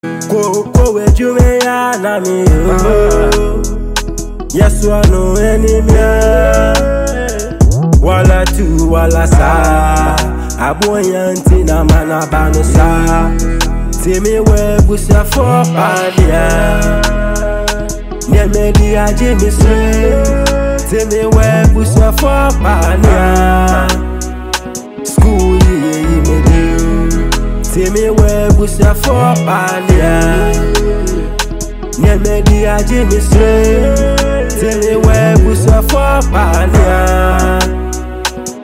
Go with you, na me. Yes, one no enemy. Wala tu, wala sa. Aboyanti na mana banusa. Timi we busa for padia. Nyemedi aje mi swe. Timi we busa for padia. School ye me do. Timi we busa for padia. Nyemedi aje mi swe. Timi we busa for padia.